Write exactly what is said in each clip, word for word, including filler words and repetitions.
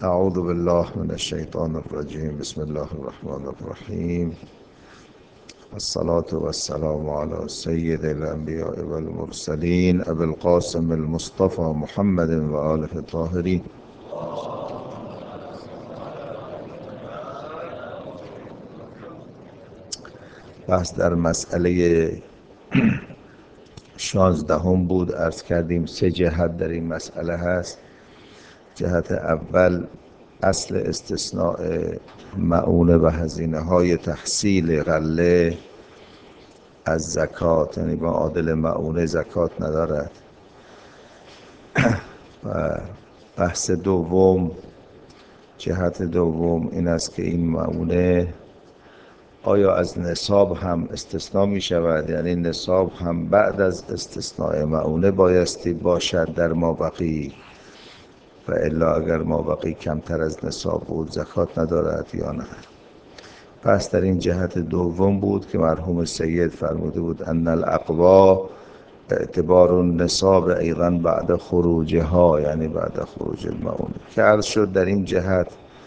اعوذ بالله من الشیطان الرجیم. بسم الله الرحمن الرحیم. الصلاة والسلام على سید الانبیاء والمرسلین ابی القاسم المصطفى محمد و آله الطاهرین. بحث در مسئله شانزدهم بود. عرض کردیم سه جهت در این مسئله هست. جهت اول اصل استثناء مؤونه و هزینه های تحصیل غله از زکات، یعنی معادل مؤونه زکات ندارد. و بحث دوم، جهت دوم این است که این مؤونه آیا از نصاب هم استثناء می شود، یعنی نصاب هم بعد از استثناء مؤونه بایستی باشد در مابقی، و الا اگر مابقی کمتر از نصاب بود زکات ندارد یا نه. پس در این جهت دوم بود که مرحوم سید فرموده بود ان الاقوا اعتبار النصاب ایضا بعد خروجها، یعنی بعد خروج المؤونه. که عرض شد در این جهت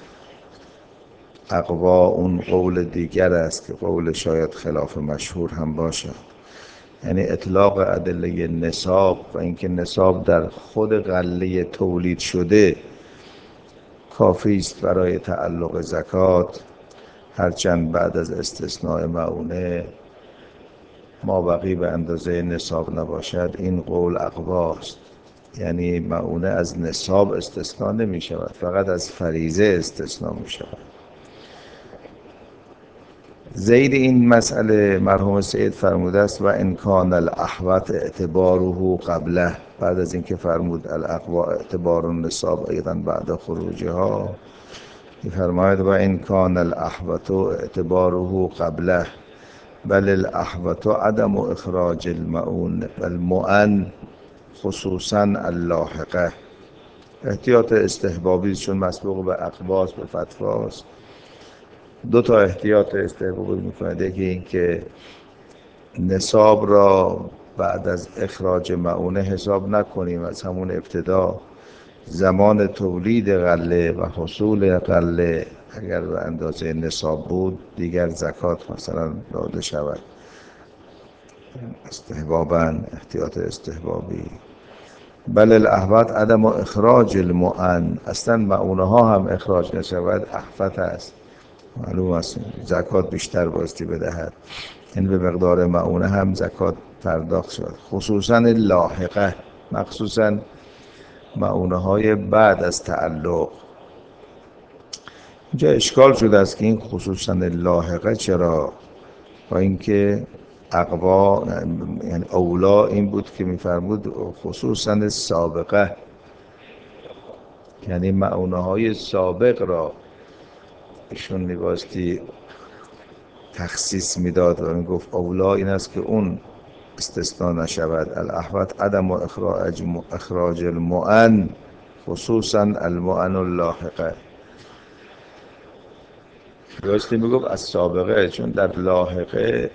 اقوا اون قول دیگر است که قول شاید خلاف مشهور هم باشد، یعنی اطلاق ادله نصاب و اینکه نصاب در خود غله تولید شده کافی است برای تعلق زکات، هرچند بعد از استثناء مؤونه مابقی به اندازه نصاب نباشد. این قول اقواست، یعنی مؤونه از نصاب استثناء نمی شود، فقط از فریضه استثناء می شود. زید این مسئله مرحوم سید فرموده است و ان کان الاحوط اعتباره قبله، بعد از اینکه فرمود الاقوا اعتبار النصاب ایضا بعد خروجها، فرماید و ان کان الاحوط اعتباره قبله بل الاحوط عدم اخراج المؤون والمؤن خصوصا اللاحقه. احتیاط استحبابی چون مسبوق به اقواس به فتواست. دو تا احتیاط استحبابی میکنه. یکی این که نصاب را بعد از اخراج مؤونه حساب نکنیم، از همون ابتدا زمان تولید غله و حصول غله اگر به اندازه نصاب بود دیگر زکات مثلا داده شود. استحباباً، احتیاط استحبابی. بل الاحوط عدم اخراج المؤن، اصلا مؤونه ها هم اخراج نشود احوط است. معلوم است زکات بیشتر بایستی بدهد، این به مقدار مؤونه هم زکات پرداخت شد. خصوصا لاحقه، مخصوصا مؤونه های بعد از تعلق. اینجا اشکال شده است که این خصوصا لاحقه چرا، با اینکه اقوا یعنی اولا این بود که میفرمود خصوصا سابقه، یعنی مؤونه های سابق را ایشون میباستی تخصیص میداد و میگفت اولا این است که اون استثناء نشود. الاحوط عدم اخراج اخراج المؤن خصوصا المؤن اللاحقه. میباستی میگفت از سابقه، چون در لاحقه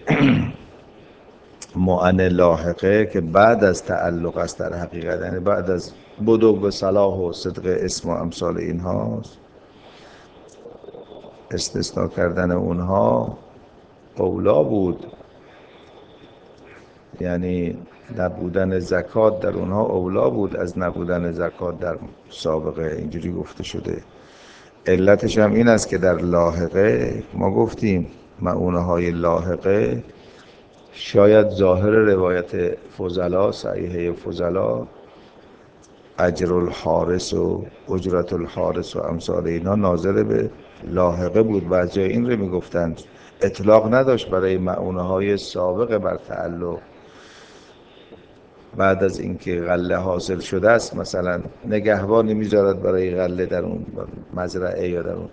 مؤن لاحقه که بعد از تعلق است در حقیقت، یعنی بعد از بدو و صلاح و صدق اسم و امثال اینهاست، استثناء کردن اونها اولا بود، یعنی نبودن زکات در اونها اولا بود از نبودن زکات در سابقه. اینجوری گفته شده. علتش هم این است که در لاحقه ما گفتیم مؤونه های لاحقه شاید ظاهر روایت فضلا، صحیحه فضلا، اجر الحارس و اجرت الحارس و امثال اینا ناظر به لاحقه بود. بعضی این رو میگفتند اطلاق نداشت برای مؤونه های سابق بر تعلق. بعد از اینکه غله حاصل شده است مثلا نگهبانی میذارد برای غله در اون مزرعه یا در اون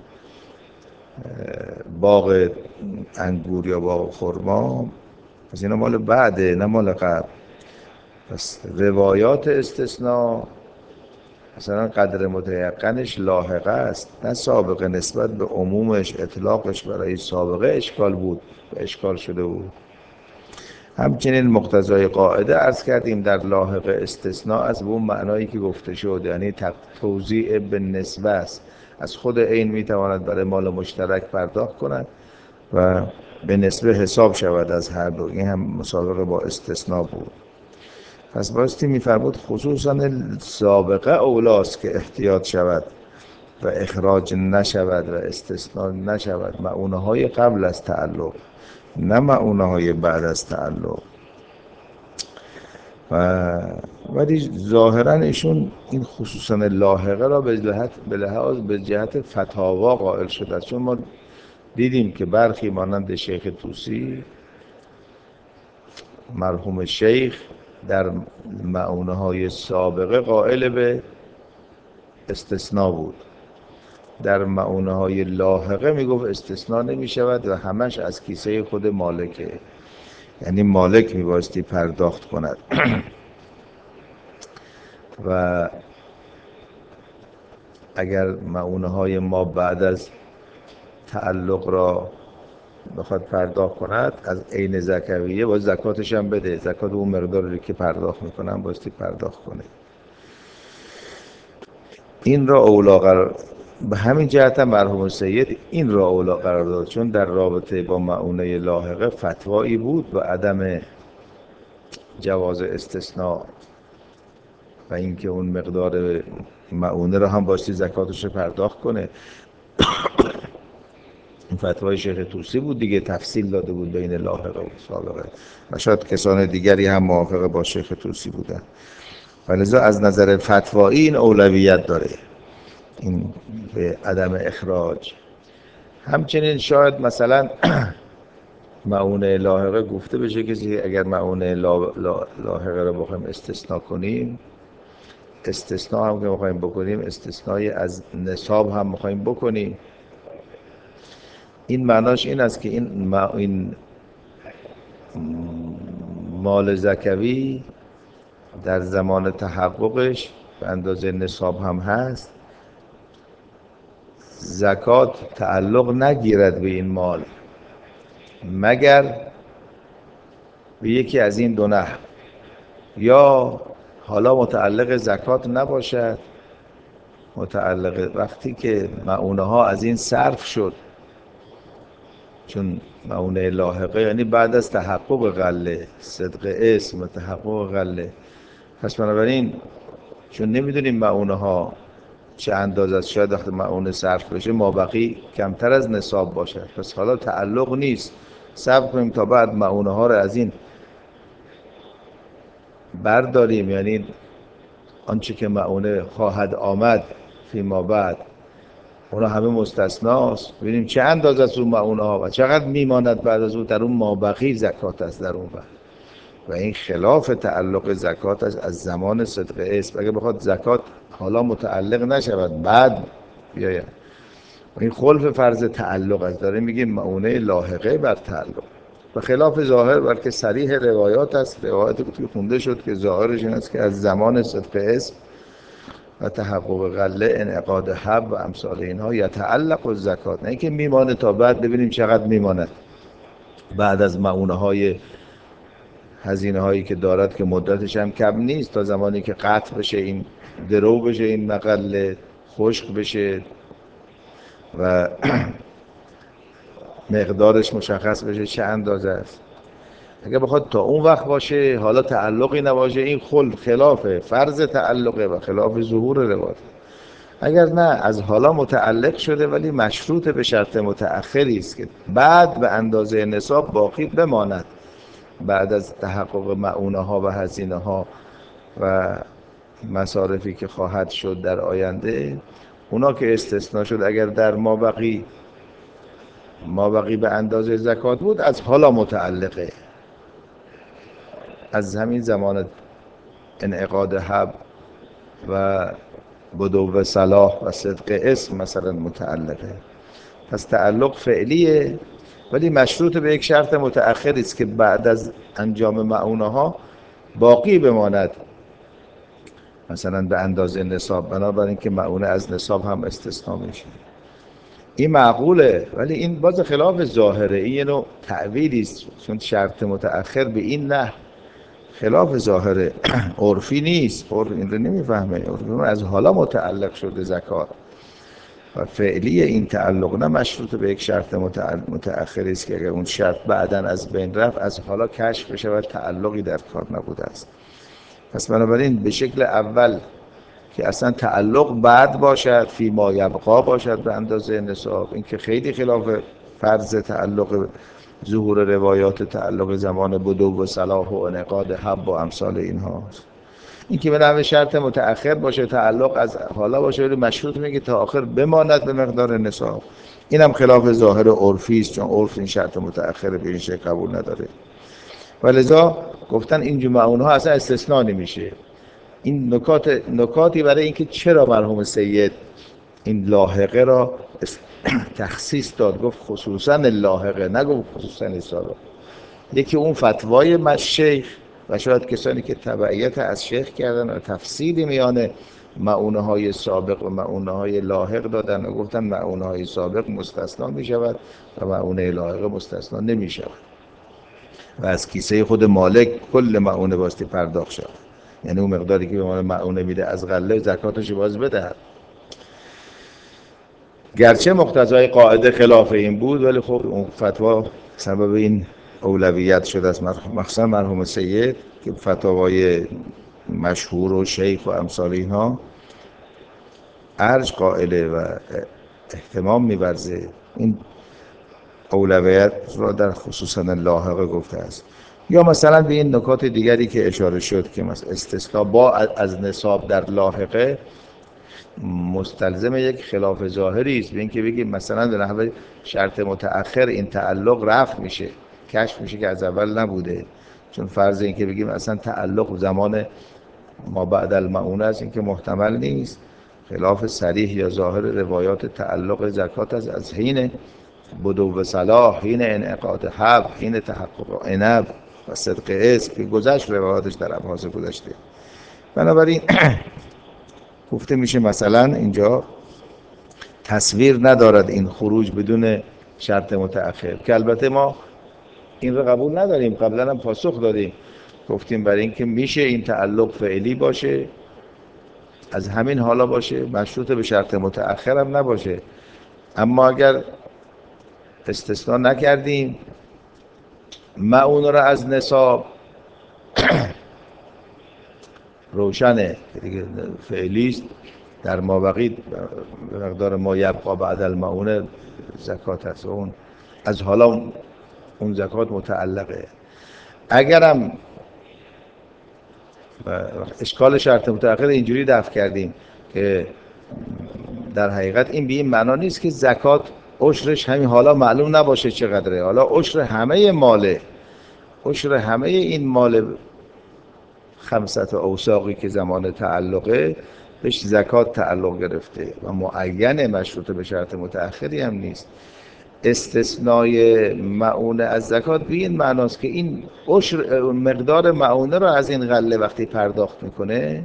باغ انگور یا باغ خرما، پس اینا مال بعده نه مال قبل. پس روایات استثناء مثلا قدر متیقنش لاحقه است نه سابقه. نسبت به عمومش اطلاقش برای سابقه اشکال بود و اشکال شده بود. همچنین مقتضای قاعده عرض کردیم در لاحق استثناء از به اون معنایی که گفته شد، یعنی توزیع به نسبه است. از خود عین میتواند برای مال مشترک پرداخت کند و به نسبه حساب شود از هر دو. این هم مسابقه با استثناء بود. پس بایستی میفرمود خصوصا سابقه اولاست که احتیاط شود و اخراج نشود و استثناء نشود، مؤونه های قبل از تعلق، نه مؤونه های بعد از تعلق. و ولی ظاهرا ایشون این خصوصا لاحقه را به جهت به لحاظ به جهت فتاوا قائل شده، چون ما دیدیم که برخی مانند شیخ طوسی مرحوم شیخ در مؤونه های سابقه قائل به استثناء بود، در مؤونه های لاحقه میگفت استثناء نمی شود و همش از کیسه خود مالکه، یعنی مالک میبایستی پرداخت کند. و اگر مؤونه های ما بعد از تعلق را بخواد پرداخت کند از عین زکویه، باید زکاتش هم بده، زکات اون مقداری که پرداخت میکنن بایستی پرداخت کنه. این را اولا قرار، به همین جهت هم مرحوم سید این را اولا قرار داد، چون در رابطه با مؤونه لاحقه فتوایی بود و عدم جواز استثناء و اینکه اون مقدار مؤونه را هم بایستی زکاتش رو پرداخت کنه. این فتوای شیخ طوسی بود دیگه، تفصیل داده بود بین لاحقه و سابقه و شاید کسان دیگری هم موافق با شیخ طوسی بودن، ولذا از نظر فتوایی این اولویت داره، این به عدم اخراج. همچنین شاید مثلا مؤونه لاحقه گفته بشه کسی اگر مؤونه لا لا لاحقه رو بخوایم استثناء کنیم، استثناء هم که بخوایم بکنیم استثنای از نصاب هم بخوایم بکنیم، این معناش این است که این این مال زکوی در زمان تحققش به اندازه نصاب هم هست، زکات تعلق نگیرد به این مال مگر به یکی از این دو نحو، یا حالا متعلق زکات نباشد، متعلق وقتی که مؤونه ها از این صرف شد، چون مؤونه لاحقه یعنی بعد از تحقق غله، صدق اسم و تحقق غله، پس بنابراین چون نمیدونیم مؤونه ها چه اندازه است، شاید وقتی مؤونه صرف بشه مابقی کمتر از نصاب باشد، پس حالا تعلق نیست، صبر کنیم تا بعد مؤونه ها رو از این برداریم، یعنی آنچه که مؤونه خواهد آمد فیما بعد اونا همه مستثناست، ببینیم چه اندازه است اون مؤونه ها و چقدر میماند بعد از اون در اون مابقی زکات است در اون بعد. و این خلاف تعلق زکات است از زمان صدق اسم. اگه بخواد زکات حالا متعلق نشود بعد بیاید، این خلف فرض تعلق است، داره میگیم مؤونه لاحقه بر تعلق و خلاف ظاهر، بلکه صریح روایات است، روایاتی که خونده شد که ظاهرش این است که از زمان صدق اسم و تحقق غله انعقاد حب و امثال اینها یتعلق الزکات، نه اینکه میمانه تا بعد ببینیم چقدر میماند بعد از مؤونه های هزینه هایی که دارد که مدتش هم کم نیست، تا زمانی که قطع بشه این درو بشه این مقله خشک بشه و مقدارش مشخص بشه چه اندازه است. اگه بخواد تا اون وقت باشه حالا تعلقی نباشه، این خل خلاف فرض تعلقه و خلاف ظهور روایت. اگر نه از حالا متعلق شده ولی مشروط به شرط متأخری است که بعد به اندازه نصاب باقی بماند بعد از تحقق مؤونه ها و هزینه ها و مصارفی که خواهد شد در آینده، اونا که استثناء شد اگر در مابقی مابقی به اندازه زکات بود از حالا متعلقه، از همین زمان انعقاد حب و بدو صلاح و صدق اسم مثلا متعلقه. پس تعلق فعلیه ولی مشروط به یک شرط متأخری است که بعد از انجام مؤونه ها باقی بماند مثلا به اندازه نصاب، بنابراین که مؤونه از نصاب هم استثناء میشه. این معقوله، ولی این باز خلاف ظاهره، این یه نوع تعویلی است، چون شرط متأخر به این نه خلاف ظاهره عرفی نیست، عرف این رو نمیفهمه، عرفی از حالا متعلق شده زکات و فعلی این تعلق نه مشروط به یک شرط متأخری است که اگر اون شرط بعداً از بین رفت از حالا کشف بشه و تعلقی در کار نبوده است. پس بنابراین به شکل اول که اصلا تعلق بعد باشد، فی ما یبقا باشد به اندازه نصاب، این که خیلی خلاف فرض تعلق ظهور روایات تعلق زمان بدو و صلاح و انعقاد حب و امثال اینها. این که به نحو شرط متأخر باشه، تعلق از حالا باشه، ولی مشروط میگه تا آخر بماند به مقدار نصاب. اینم خلاف ظاهر عرفی است، چون عرف این شرط متأخر به این شکل قبول نداره. ولذا گفتن این جمعه اونها اصلا استثناء نمیشه. این نکات نکاتی برای اینکه چرا مرحوم سید این لاحقه را تخصیص داد، گفت خصوصا لاحقه، نگفت خصوصا سابق. یکی اون فتوای شیخ و شاید کسانی که تبعیت از شیخ کردن و تفصیلی میان معونه های سابق و معونه های لاحق دادن و گفتن معونه های سابق مستثنا می شود و معونه لاحق مستثنا نمی شود و از کیسه خود مالک کل معونه باستی پرداخت شد، یعنی اون مقداری که به ما معونه میده از غله زکاتش باز بدهد. گرچه مقتضای قاعده خلاف این بود، ولی خب اون فتوا سبب این اولویت شده است، مخصوصا مرحوم سید که فتاوای مشهور و شیخ و امثال اینها ارج قائله و اهتمام می‌ورزه، این اولویت را در خصوصا لاحقه گفته است. یا مثلا به این نکات دیگری که اشاره شد که مثلا استثناء با از نصاب در لاحقه مستلزم یک خلاف ظاهری است، به اینکه بگیم مثلا به نحو شرط متأخر این تعلق رفع میشه، کشف میشه که از اول نبوده، چون فرض این که بگیم اصلا تعلق زمان ما بعد المعونه است، این که محتمل نیست، خلاف صریح یا ظاهر روایات تعلق زکات از از حین بدو و صلاح، حین انعقاد حب، حین تحقق عنب و صدق اسم که گذشت روایاتش در ابحاث گذشته. بنابراین گفته میشه مثلا اینجا تصویر ندارد این خروج بدون شرط متأخر، که البته ما این رو قبول نداریم، قبلا هم پاسخ دادیم، گفتیم برای اینکه میشه این تعلق فعلی باشه، از همین حالا باشه، مشروط به شرط متأخر هم نباشه، اما اگر استثناء نکردیم معون را از نصاب روشنه دیگه فعلی است، در مابقی به مقدار ما یبقا بعد المعونه زکات هست، اون از حالا اون زکات متعلقه. اگرم اشکال شرط متأخر اینجوری دفع کردیم که در حقیقت این به این معنا نیست که زکات عشرش همین حالا معلوم نباشه چقدره، حالا عشر همه ماله، عشر همه این مال خمسط اوساقی که زمان تعلقه بهش زکات تعلق گرفته و معین مشروط به شرط متأخری هم نیست. استثنای معونه از زکات به این معناست که این عشر مقدار معونه رو از این غله وقتی پرداخت میکنه،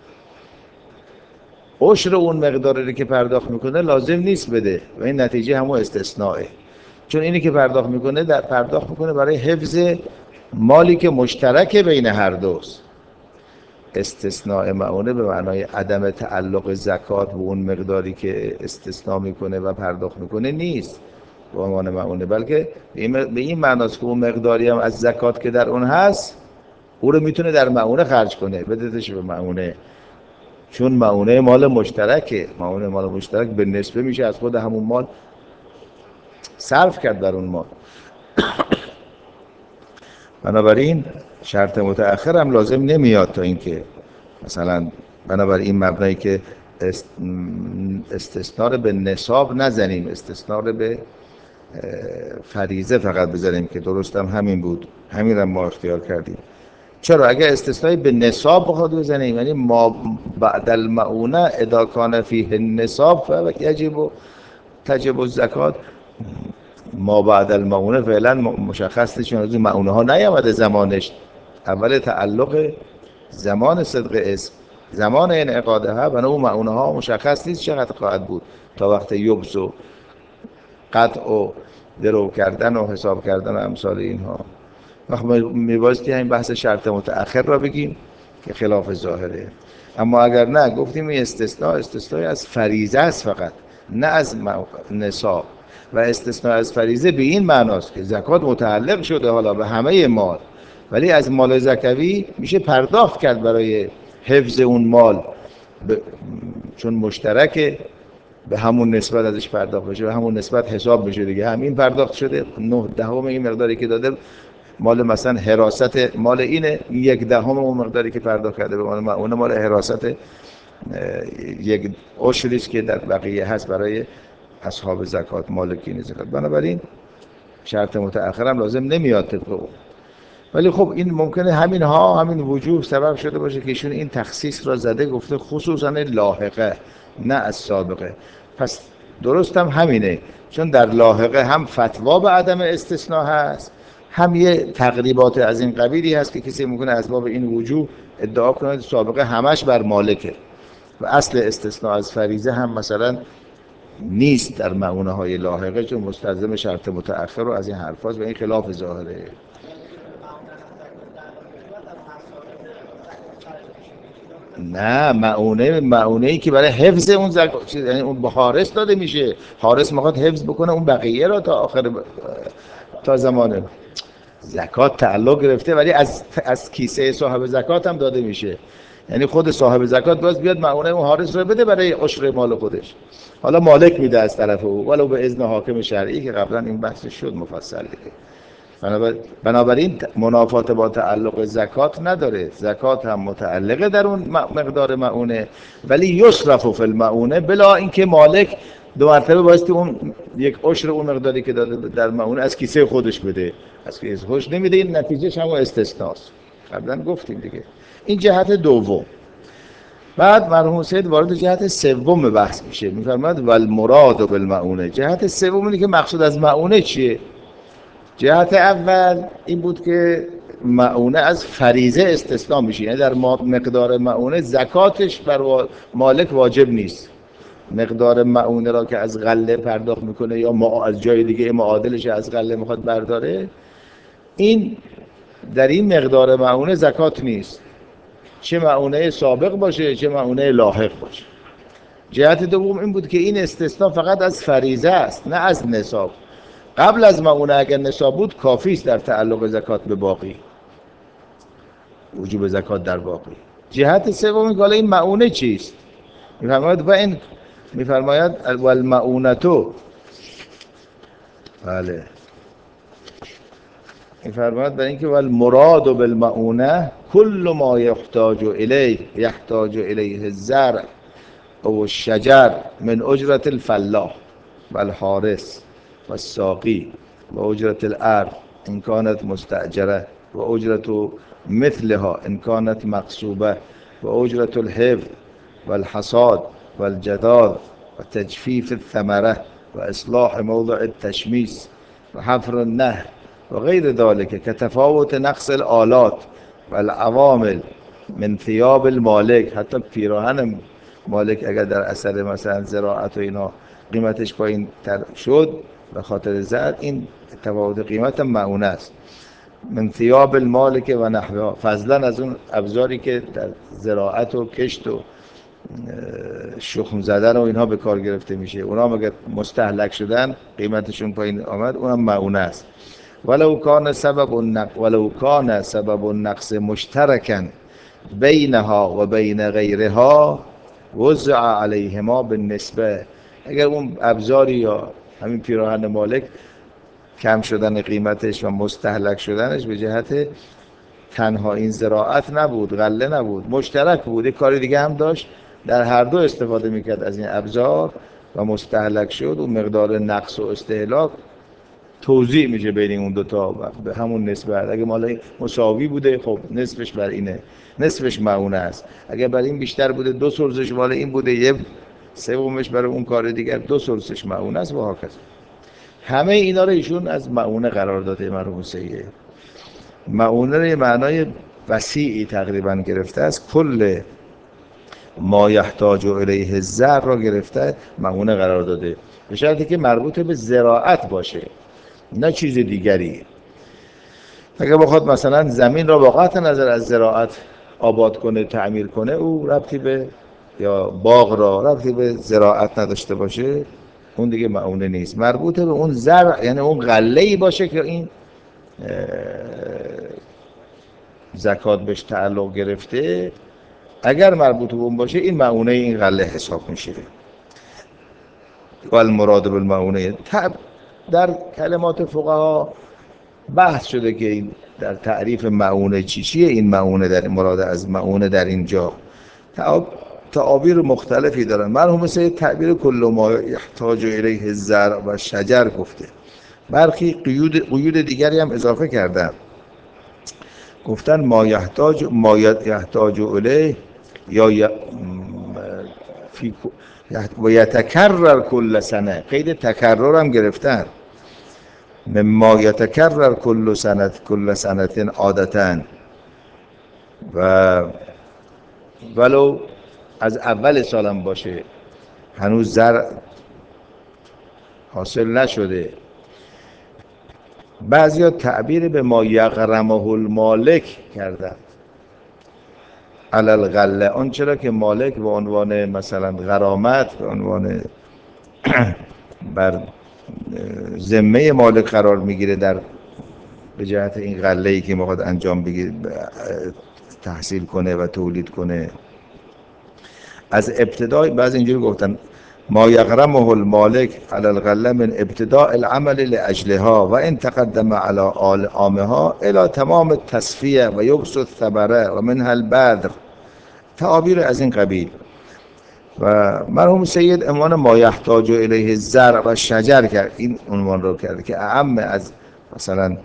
عشر اون مقداری که پرداخت میکنه لازم نیست بده و این نتیجه همون استثنائه، چون اینی که پرداخت میکنه در پرداخت میکنه برای حفظ مالی که مشترک بین هر دوست. استثناء معونه به معنای عدم تعلق زکات به اون مقداری که استثناء میکنه و پرداخت میکنه نیست به عنوان معونه، بلکه به این معناست که اون مقداری هم از زکات که در اون هست او رو میتونه در معونه خرج کنه، بدهش به معونه، چون معونه مال مشترکه، معونه مال مشترک به نسبه میشه از خود همون مال صرف کرد در اون مال. بنابراین شرط متأخر هم لازم نمیاد تا اینکه مثلا بنابراین این مبنایی که استثناء رو به نصاب نزنیم، استثناء رو به فریضه فقط بزنیم که درست هم همین بود، همین هم ما اختیار کردیم. چرا؟ اگر استثناء به نصاب بخواد بزنیم، یعنی ما بعد المعونه اذا کان فیه النصاب فیجب تجب الزکات، ما بعد المعونه فعلا مشخص نیست، چون از معونه ها نیامده زمانش، اول تعلق زمان صدق اسم، زمان انعقاده ها، بنا اون معونه ها مشخص نیست چقدر خواهد بود تا وقت یبس و قطع و درو کردن و حساب کردن و امثال اینها. وقت میبایستی همین بحث شرط متأخر را بگیم که خلاف ظاهره. اما اگر نه گفتیم این استثناء استثناء از فریضه است فقط، نه از نصاب. و استثناء از فریضه به این معناست که زکات متعلق شده حالا به همه مال، ولی از مال زکوی میشه پرداخت کرد برای حفظ اون مال ب... چون مشترکه به همون نسبت ازش پرداخت بشه، به همون نسبت حساب بشه دیگه. همین پرداخت شده، نه دهم این مقداری که داده مال مثلا حراست مال اینه، یک دهم اون مقداری که پرداخت کرده به مال اون مال حراست یک عشری است که در بقیه هست برای اصحاب زکات، مالکین زکات. بنابراین شرط متأخر هم لازم نمیاد طبق اون. ولی خب این ممکنه همین ها همین وجوه سبب شده باشه که ایشون این تخصیص را زده، گفته خصوصا لاحقه نه از سابقه. پس درست هم همینه، چون در لاحقه هم فتوا به عدم استثناء هست، هم یه تقریبات از این قبیلی هست که کسی ممکنه از باب این وجوه ادعا کنه سابقه همش بر مالکه و اصل استثناء از فریضه هم مثلا نیست در معونه های لاحقه، چون مستلزم شرط متأخر رو از این حرفاست و این خلاف ظاهره. نه، معونه معونه ای که برای حفظ اون زکات، یعنی اون به حارس داده میشه، حارس میخواد حفظ بکنه اون بقیه را تا آخر ب... تا زمان زکات تعلق گرفته، ولی از از کیسه صاحب زکات هم داده میشه. یعنی خود صاحب زکات باز بیاد معونه اون حارس رو بده برای عشر مال خودش، حالا مالک میده از طرف او ولو به اذن حاکم شرعی که قبلا این بحث شد مفصل دیگه. بنابراین منافات با تعلق زکات نداره، زکات هم متعلقه در اون مقدار معونه، ولی یصرف فی المعونه بلا اینکه مالک دو مرتبه بایستی اون یک عشر اون مقداری که داده در معونه از کیسه خودش بده، از کیسه خودش نمیده، این نتیجهش هم استثناست. قبلا گفتیم دیگه. این جهت دوم. بعد مرحوم سید وارد جهت سوم بحث میشه، میفرماید والمراد بالمعونه. جهت سوم اینه که مقصود از معونه چیه؟ جهت اول این بود که معونه از فریضه استثناء میشه، یعنی در مقدار معونه زکاتش بر مالک واجب نیست. مقدار معونه را که از غله پرداخت میکنه یا ما از جای دیگه معادلش از غله میخواد برداره، این در این مقدار معونه زکات نیست، چه معونه سابق باشه چه معونه لاحق باشه. جهت دوم این بود که این استثناء فقط از فریضه است نه از نصاب. قبل از معونه اگر نصاب بود کافی است در تعلق زکات به باقی، وجوب زکات در باقی. جهت سوم میگه این معونه چیست؟ میفرماید و این میفرماید والمعونتو، بله میفرماید برای اینکه والمراد بالمعونه کل ما یحتاج الیه یحتاج الیه الزرع او الشجر من اجرت الفلاح والحارس والساقی و اجرت الارض ان كانت مستاجره و اجرت مثلها ان كانت مقصوبه و اجرت الحفظ والحصاد والجداد و تجفیف الثمره و اصلاح موضع التشمیس و حفر النهر و غیر ذلك که تفاوت نقص الآلات و العوامل من ثياب المالک. حتی پیراهن مالک اگر در اثر مثلا زراعت و اینا قیمتش پایین تر شد به خاطر زرع، این تفاوت قیمت معونه است. من ثياب المالک و نحوها، فضلا از اون ابزاری که در زراعت و کشت و شخم زدن و اینها به کار گرفته میشه، اونا هم اگر مستهلک شدن قیمتشون پایین آمد اونم معونه است. ولو کان سبب النقص ولو کان سبب النقص مشترکا بینها و بین غیرها وزع علیهما بالنسبه. اگر اون ابزاری یا همین پیراهن مالک کم شدن قیمتش و مستهلک شدنش به جهت تنها این زراعت نبود، غله نبود، مشترک بود، یک کاری دیگه هم داشت، در هر دو استفاده میکرد از این ابزار و مستهلک شد و مقدار نقص و استهلاک توزیع میشه بین اون دوتا به همون نسبت. اگه مال مساوی بوده خب نصفش بر اینه، نصفش معونه است. اگه بر این بیشتر بوده دو ثلثش مال این بوده، یه سومش برای اون کار دیگر، دو ثلثش معونه است و هاکذا. همه اینا رو ایشون از معونه قرار داده مرحوم سید. معونه رو معنای وسیعی تقریبا گرفته است. کل ما یحتاج الیه الزرع را گرفته معونه قرار داده، به شرطی که مربوط به زراعت باشه نه چیز دیگری. اگه بخواد مثلا زمین را با قطع نظر از زراعت آباد کنه، تعمیر کنه، او ربطی به، یا باغ را ربطی به زراعت نداشته باشه، اون دیگه معونه نیست. مربوط به اون زرع یعنی اون غله‌ای باشه که این زکات بهش تعلق گرفته، اگر مربوط به اون باشه این معونه این غله حساب میشه. و المراد بالمعونه، در کلمات فقها بحث شده که این در تعریف معونه چی چیه، این معونه در مراد از معونه در اینجا تعابیر مختلفی دارن. مرحوم سید تعبیر کل ما یحتاج الیه الزرع و شجر گفته، برخی قیود قیود دیگری هم اضافه کردن، گفتن ما یحتاج ما یحتاج الیه یا فی و یتکرر کل سنه، قید تکرر هم گرفتن، مما یتکرر کل سنت کل سنتین عادتاً، و ولو از اول سالم باشه هنوز زرع حاصل نشده. بعضیا تعبیر به ما یغرمه المالک کردن علی الغله، آن چرا که مالک به عنوان مثلا غرامت به عنوان بر ذمه مالک قرار میگیره در به جهت این غله‌ای که میخواد انجام بگیره، تحصیل کنه و تولید کنه. از ابتدای بعضی اینجوری گفتن ما یغرمه المالک علی الغله من ابتداء العمل لاجلها و ان تقدم علی عامها الى تمام التصفیه و یبسط الثمره و منها البذر، تعابیر از این قبیل. و مرحوم سید عنوان ما یحتاج الیه الزرع و شجر کرد، این عنوان رو کرد که اعم از مثلا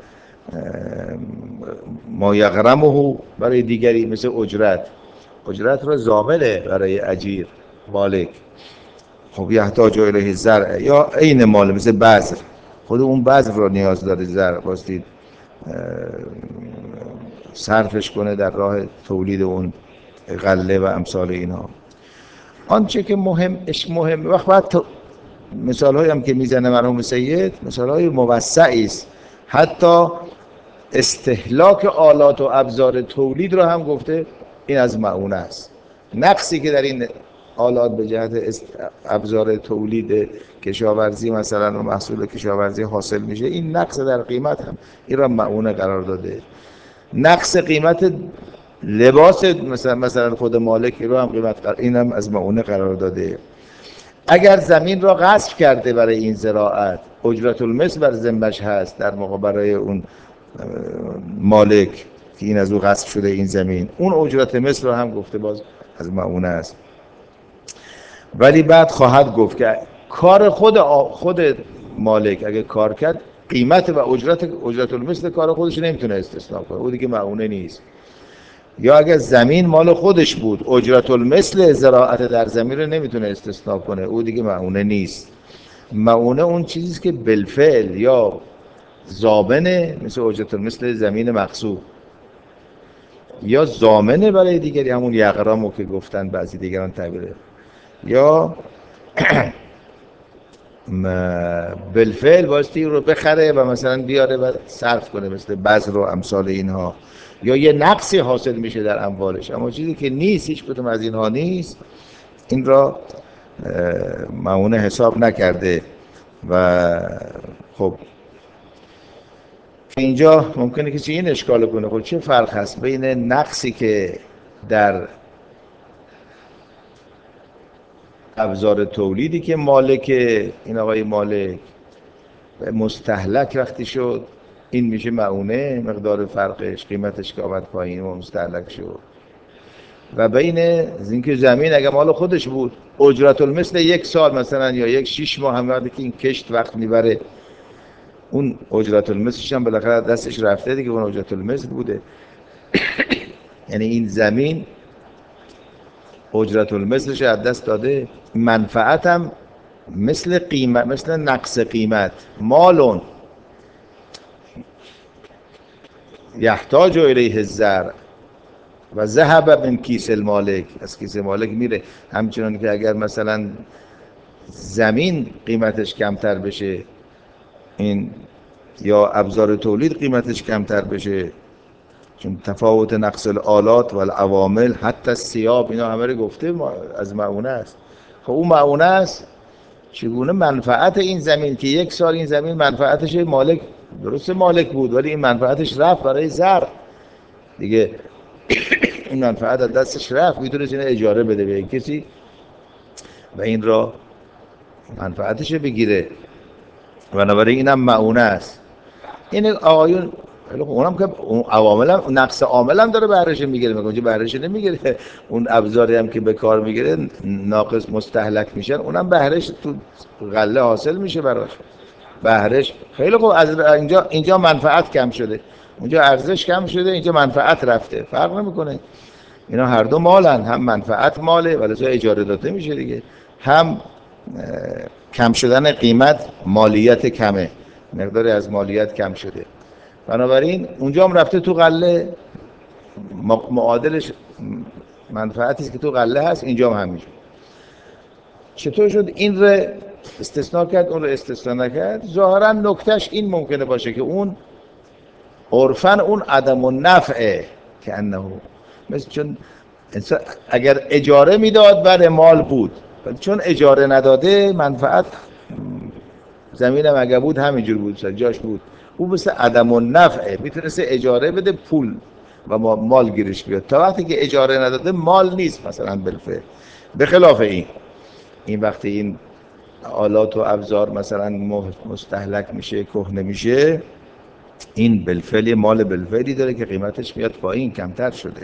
ما یغرمه برای دیگری مثل اجرت، اجرت رو ضامنه برای اجیر مالک، خب یحتاج الیه الزرع یا عین مال مثل بذر، خود اون بذر رو نیاز داره زرع باستی صرفش کنه در راه تولید اون غله و امثال اینها. آنچه که مهم اش مهم وقت بعد مثال هایی هم که میزنه مرحوم سید مثال های موسعی است، حتی استهلاک آلات و ابزار تولید رو هم گفته این از معونه است. نقصی که در این آلات به جهت ابزار تولید کشاورزی مثلا و محصول کشاورزی حاصل میشه، این نقص در قیمت هم این را معونه قرار داده. نقص قیمت لباس مثلا مثلا خود مالک رو هم قیمت قرار، این هم از معونه قرار داده. اگر زمین را غصب کرده برای این زراعت، اجرت المثل بر ذمه‌اش هست در موقع برای اون مالک که این از او غصب شده این زمین، اون اجرت مثل رو هم گفته باز از معونه است. ولی بعد خواهد گفت که کار خود خود مالک اگه کار کرد، قیمت و اجرت اجرت المثل کار خودش نمیتونه استثناء کنه، او دیگه معونه نیست. یا اگر زمین مال خودش بود، اجرت المثل زراعت در زمین رو نمیتونه استثناء کنه، او دیگه معونه نیست. معونه اون چیزیست که بالفعل یا ضامنه مثل اجرت المثل زمین مغصوب، یا ضامنه برای دیگری همون یغرمو که گفتن بعضی دیگران تعبیره، یا بالفعل بایستی رو بخره و مثلا بیاره و صرف کنه مثل بذر و امثال اینها، یا یه نقصی حاصل میشه در اموالش، اما چیزی که نیست، هیچ کدوم از اینها نیست، این را معونه حساب نکرده. و خب اینجا ممکنه کسی این اشکال کنه، خب چه فرق هست بین نقصی که در ابزار تولیدی که مالک این آقای مالک مستهلک وقتی شد این میشه معونه، مقدار فرقش قیمتش که آمد پایین و مستهلک شد، و بین اینکه زمین اگه مال خودش بود اجرت المثل یک سال مثلا یا یک شیش ماه هم وقتی که این کشت وقت میبره، اون اجرت المثلش هم بالاخره دستش رفته دیگه، اون اجرت المثل بوده. یعنی این زمین اجرت المثلش از دست داده، منفعت هم مثل قیمت، مثل نقص قیمت، مالون یحتاج الیه الزرع و ذهب من کیس المالک، از کیس مالک میره. همچنان که اگر مثلا زمین قیمتش کمتر بشه، این یا ابزار تولید قیمتش کمتر بشه، چون تفاوت نقص الآلات و العوامل حتی ثیاب، اینا همه رو گفته از معونه است. خب اون معونه است چگونه منفعت این زمین که یک سال این زمین منفعتش مالک، درسته مالک بود ولی این منفعتش رفت برای زرع دیگه، این منفعت از دستش رفت، میتونست این اجاره بده به کسی و این را منفعتش بگیره، بنابراین اینم معونه است. این آقایون اونم که اون عوامل هم نقص عامل هم داره بهرهش میگیره، میگه اونجا بهرهش نمیگیره، اون ابزاری هم که به کار میگیره ناقص مستهلک میشن، اونم بهرهش تو غله حاصل میشه براش، بهرهش. خیلی خوب، از اینجا اینجا منفعت کم شده، اونجا ارزش کم شده، اینجا منفعت رفته، فرق نمیکنه، اینا هر دو مالن، هم منفعت ماله ولی اجاره داده میشه دیگه، هم کم شدن قیمت مالیت کمه، مقداری از مالیت کم شده، بنابراین اونجا هم رفته تو غله، معادلش منفعتی که تو غله هست اینجا هم همینجور. چطور شد این رو استثناء کرد اون رو استثناء نکرد؟ ظاهرا نکتهش این ممکنه باشه که اون عرفاً اون عدم النفعه که انه مثل، چون اگر اجاره میداد برای مال بود، چون اجاره نداده منفعت زمینم اگر بود همینجور بود، جاش بود، او مثل عدم النفعه، میتونسته اجاره بده پول و مال گیرش بیاد، تا وقتی که اجاره نداده مال نیست مثلا بالفعل. به خلاف این این وقتی این آلات و ابزار مثلا مستهلک میشه، کهنه میشه، این بالفعل مال بالفعلی داره که قیمتش میاد پایین، کمتر شده.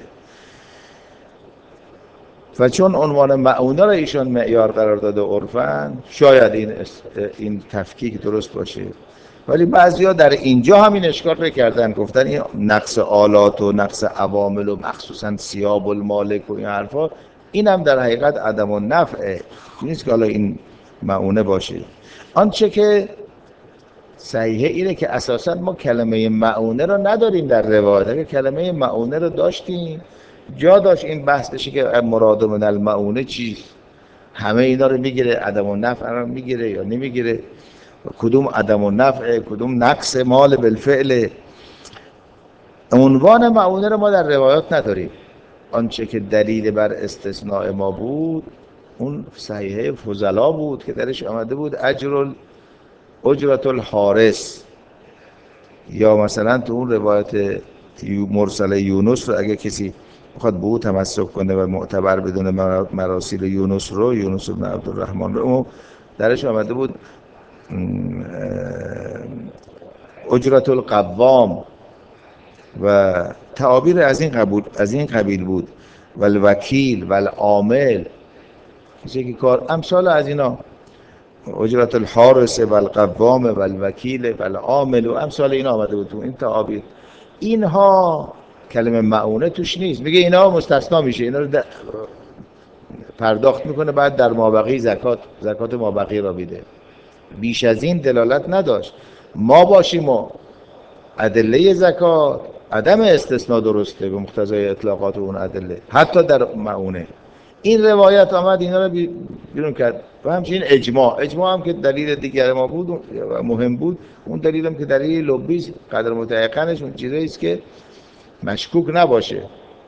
و چون عنوان معونه را ایشان معیار قرار داده عرفاً، شاید این این تفکیک درست باشه، ولی بعضیا در اینجا همین اشکال رو کردن، گفتن این نقص آلات و نقص عوامل و مخصوصا ثیاب المالک و این حرفا، این هم در حقیقت عدم النفعه، نیست که حالا این معونه باشه. آنچه که صحیحه اینه که اساساً ما کلمه معونه رو نداریم در روایت. اگه کلمه معونه رو داشتیم جا داشت این بحث بشه که مراد من المعونه چیست، همه اینا رو میگیره، عدم النفع رو میگیره یا نمیگیره، کدوم عدم النفع، کدوم نقص مال بالفعل. عنوان معونه رو ما در روایات نداریم. آنچه که دلیل بر استثناء ما بود اون صحیحه فضلا بود که درش آمده بود اجر اجرت الحارس، یا مثلا تو اون روایت مرسل یونس رو اگه کسی بخواد به او تمسک کنه و معتبر بدون مراسیل یونس رو، یونس بن عبدالرحمن رو، درش آمده بود اجرت القوام و تعابیر از این قبول از این قبیل بود، و الوکیل و العامل، کسی که کار امثال از اینا، اجرت الحارس و القوام و الوکیل و العامل و امثال اینا آمده بود تو این تعابیر. اینها کلمه معونه توش نیست، میگه اینا مستثنا میشه، اینا رو پرداخت میکنه بعد در مابقی زکات زکات مابقی را میده. بیش از این دلالت نداشت. ما باشیم و ادله زکات عدم استثناء درسته به مقتضای اطلاقات اون ادله، حتی در معونه. این روایت آمد اینا رو بیرون کرد. و همچنین اجماع اجماع هم که دلیل دیگر ما بود و مهم بود، اون دلیل هم که دلیل لبیس قدر متعقنش اون چیزایی است که مشکوک نباشه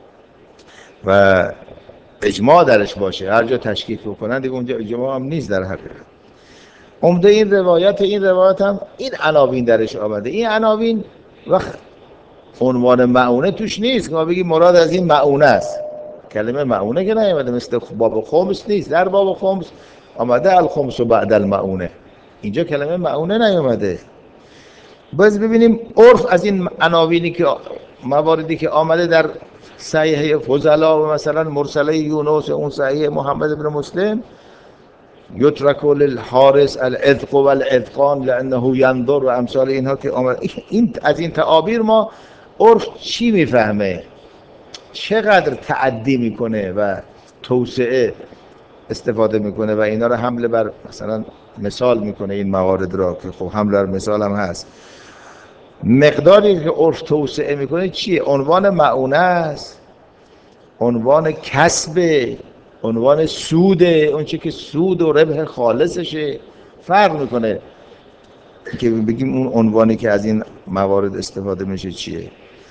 و اجماع درش باشه، هر جا تشکیک بکنن دیگه اونجا اجماع هم نیست در حقیقت. عمده این روایت این روایت هم این عناوین درش آمده. این عناوین وقت عنوان معونه توش نیست که ما بگیم مراد از این معونه است. کلمه معونه که نیامده، مثل باب خمس نیست. در باب خمس آمده الخمس بعد المعونه، اینجا کلمه معونه نیامده. باز ببینیم عرف از این عناوینی که مواردی که آمده در صحیح فضلا و مثلا مرسله یونس، اون صحیح محمد بن مسلم، یترک للحارس العتق و العتقان لانه ینظر و امثال اینها که آمده، این از این تعابیر ما عرف چی میفهمه، چقدر تعدی میکنه و توسعه استفاده میکنه و اینا رو حمله بر مثلا مثال میکنه این موارد را که خب حمله بر مثال هم هست. مقداری که عرف توسعه میکنه چیه؟ عنوان معونه است عنوان کسب، عنوان سود، اون چه که سود و ربح خالصشه. فرق میکنه که بگیم اون عنوانی که از این موارد استفاده میشه چیه.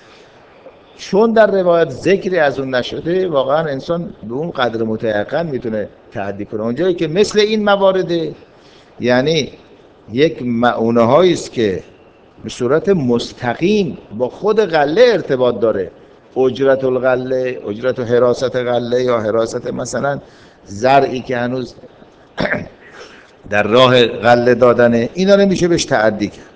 چون در روایت ذکری از اون نشده، واقعا انسان به اون قدر متيقن میتونه تعدی کنه. اونجایی که مثل این موارده، یعنی یک مؤونه هایی است که به صورت مستقیم با خود غله ارتباط داره، اجرت الغله، اجرت و حراست غله، یا حراست مثلا زرعی که هنوز در راه غله دادنه، اینا رو میشه بهش تعدی کرد.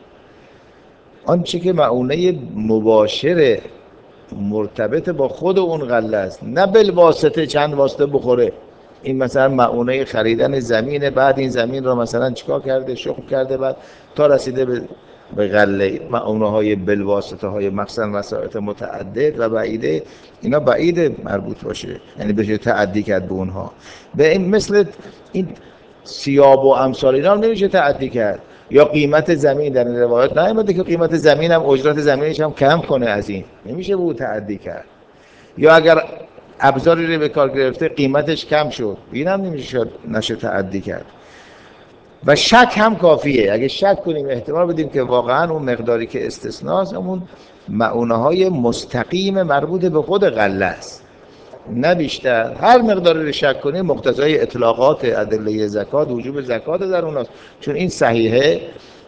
آنچه که مؤونه مباشر مرتبط با خود اون غله است، نه بالواسطه چند واسطه بخوره. این مثلا مؤونه خریدن زمینه، بعد این زمین رو مثلا چیکار کرده، شخم کرده، بعد تا رسیده به به غله. مؤونه های بالواسطه های مثلا مسائل متعدد و بعیده، اینا بعید مربوط باشه، یعنی بشه تعدی کرد به اونها. به این مثل این سیاب و امثال اینا هم نمیشه تعدی کرد. یا قیمت زمین در این روایت نیامده که قیمت زمین هم اجرت زمینش هم کم کنه، از این نمیشه به او تعدی کرد. یا اگر ابزاری رو به کار گرفته قیمتش کم شد، این هم نمیشه نشه تعدی کرد. و شک هم کافیه. اگه شک کنیم، احتمال بدیم که واقعا اون مقداری که استثناست اون مؤونه های مستقیم مربوط به خود غله است، نه بیشتر. هر مقداری رو شک کنیم مقتضای اطلاقات ادله زکات، وجوب زکات در اوناست، چون این صحیحه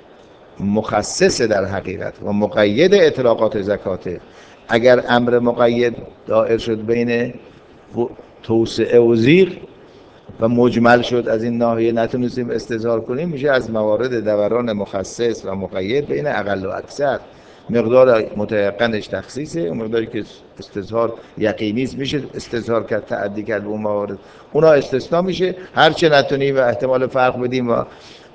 مخصص در حقیقت و مقید اطلاقات زکاته. اگر امر مقید دائر شد بین توسعه و زیغ و مجمل شد، از این ناحیه نتونستیم استظهار کنیم، میشه از موارد دوران مخصص و مقید بین اقل و اکثر. مقدار متيقنش تخصیصه، اون مقداری که استظهار یقینی است میشه استظهار کرد، تعدی کرد به اون موارد، اونا استثناء میشه. هر چه نتونیم و احتمال فرق بدیم و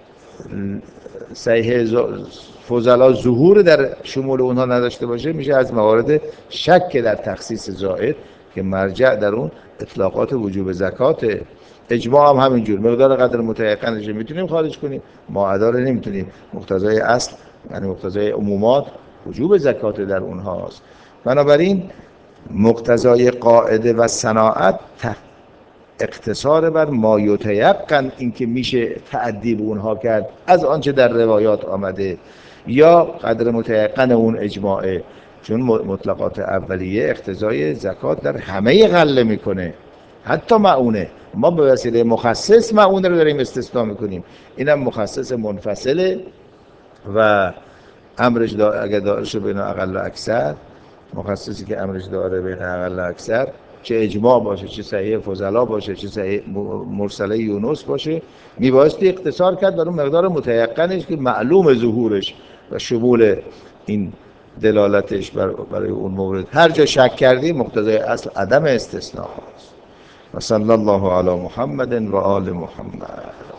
صحیح فضلا ظهور در شمول اونها نداشته باشه، میشه از موارد شک در تخصیص زائد که مرجع در اون اطلاقات وجوب زکات. اجماع هم همینجور، مقدار قدر متيقنش میتونیم خارج کنیم، معدا رو نمیتونیم. مقتضای اصل یعنی مقتضای عمومات وجوب زکات در اونهاست. بنابراین مقتضای قاعده و صناعت اقتصار بر ما یتیقن، این که میشه تعدی به اونها کرد از آنچه در روایات آمده، یا قدر متيقن اون اجماعه. چون مطلقات اولیه اقتضای زکات در همه غله میکنه، حتی مؤونه. ما به وسیله مخصص مؤونه رو داریم استثناء میکنیم، اینم مخصص منفصله و امرش دا اگر دائر شد بین اقل و اکثر، مخصصی که امرش داره بین اقل و اکثر، چه اجماع باشه، چه صحیح فضلا باشه، چه صحیح مرسله یونس باشه، میبایستی اقتصار کرد بر اون مقدار متيقنش که معلوم ظهورش و شمول این دلالتش برای اون مورد. هر جا شک کردی مقتضای اصل عدم استثناء است. و صلی الله علی محمد و آل محمد.